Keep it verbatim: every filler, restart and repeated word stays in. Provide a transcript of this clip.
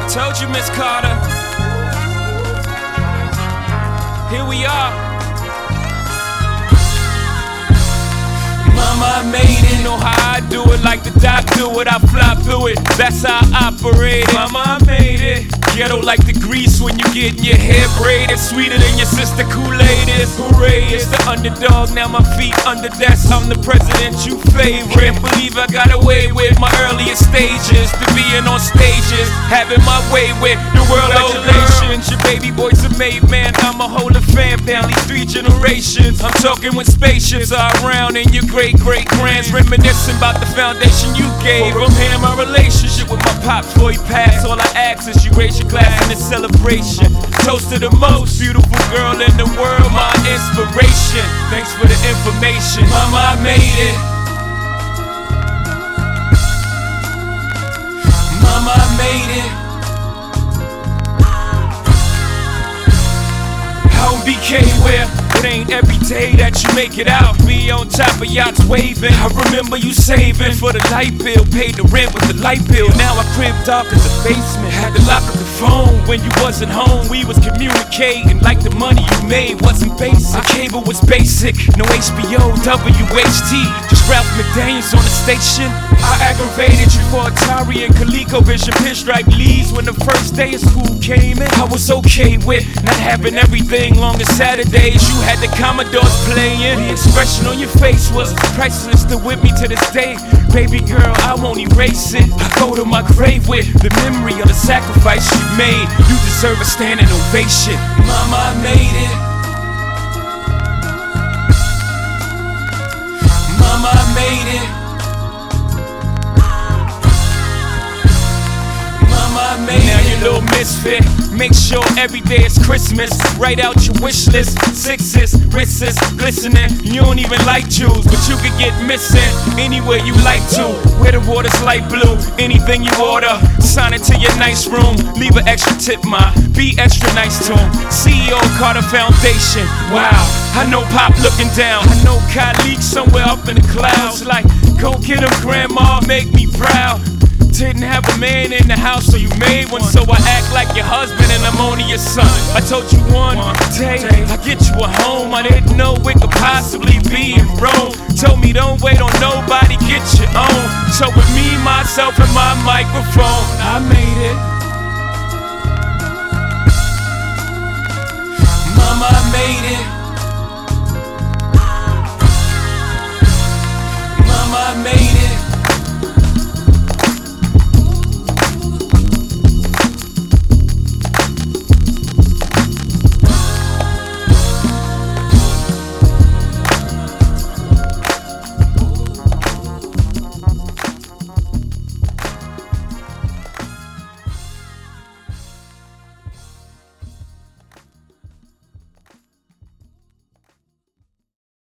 Told you, Miss Carter. Here we are. Mama, I made it. Know how I do it, like the doc do it. I fly through it. That's how I operate it. Mama, I made it. Ghetto like the grease when you getting your hair braided. Sweeter than your sister Kool-Aid is. Hooray, it's the underdog. Now my feet under desk. I'm the president you favorite. Can't believe I got away with my earliest stages to being on stages, having my way with the world. Congratulations, your baby boy's a made man. I'm a whole fam down these three generations. I'm talking when spaceships are around and your great great grands reminiscing about the foundation you gave. From here, my relationship with my pop before he passed. All I ask is you raise your glass in this celebration. Toast to the most beautiful girl in the world, my inspiration. Thanks for the information, Mama, I made it. Mama, I made it. How B K where it ain't every day that you make it out. Me on top of yachts waving. I remember you saving for the light bill. Paid the rent with the light bill. Now I crib dark as a basement. Had to lock up the phone when you wasn't home. We was communicating like the money you made wasn't basic. Our cable was basic. No H B O, W H T. Just Ralph McDaniels on the station. I aggravated you for Atari and ColecoVision pinstripe leads when the first day of school came in. I was okay with not having everything long as Saturdays. You had the Commodores playing. The expression on your face was priceless, still with me to this day. Baby girl, I won't erase it. I go to my grave with the memory of the sacrifice you made. You deserve a standing ovation. Mama, I made it. Mama, I made it. Mama, I made it. Now you little misfit. Make sure every day is Christmas. Write out your wish list. Sixes, wrists glistening. You don't even like jewels, but you could get missing anywhere you like to. Where the water's light blue. Anything you order, sign it to your nice room. Leave an extra tip, ma. Be extra nice to him. C E O Carter Foundation. Wow, I know Pop looking down. I know Khalid somewhere up in the clouds. Like, go get him, Grandma, make me proud. Didn't have a man in the house, so you made one. So I act like your husband and I'm only your son. I told you one day I get you a home. I didn't know it could possibly be in Rome. Told me don't wait on nobody, get your own. So with me, myself, and my microphone, I made it. Mama, I made it. Mama, I made it.